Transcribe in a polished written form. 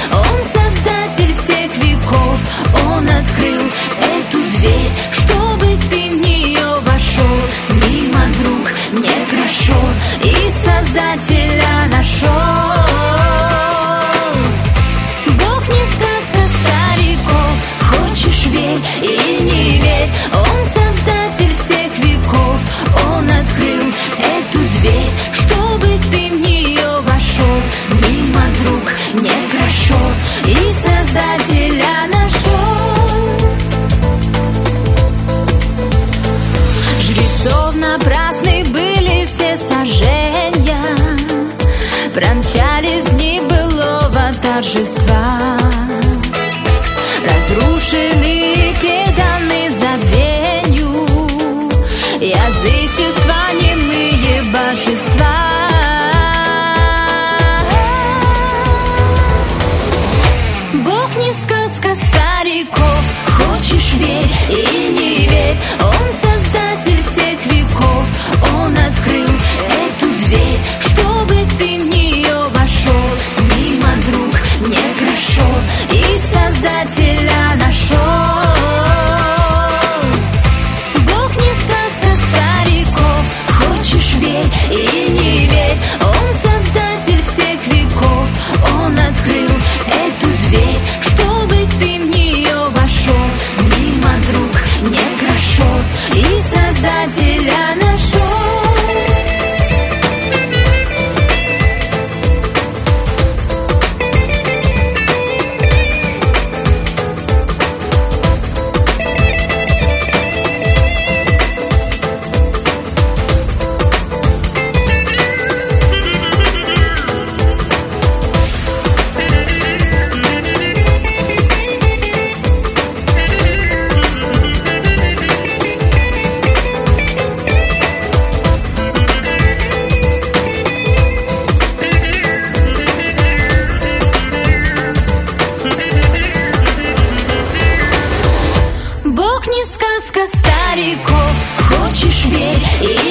Он создатель всех веков. Он открыл эту дверь, чтобы ты в нее вошел. Мимо, друг, не прошел и Создателя нашел. Бог не сказка стариков, хочешь верь или не верь. Он создатель всех веков. Он открыл эту дверь, чтобы ты в нее вошел. Мимо, друг, не прошел и Создателя нашел. Жрецов напрасны были все сожжения, промчались дни былого торжества. Разрушены и преданы забвению язычества, немые божества. Бог не сказка стариков, хочешь верь или не верь. Он создатель всех веков. Он открыл эту дверь, чтобы ты в нее вошел. Мимо, друг, не прошел и Создателя нашел. Бог не сказка стариков, хочешь верь или не верь. Он создатель всех веков. Он открыл эту дверь, чтобы ты в нее вошел. Мимо, друг, не прошел и Создателя нашел. Бог не сказка стариков, хочешь верь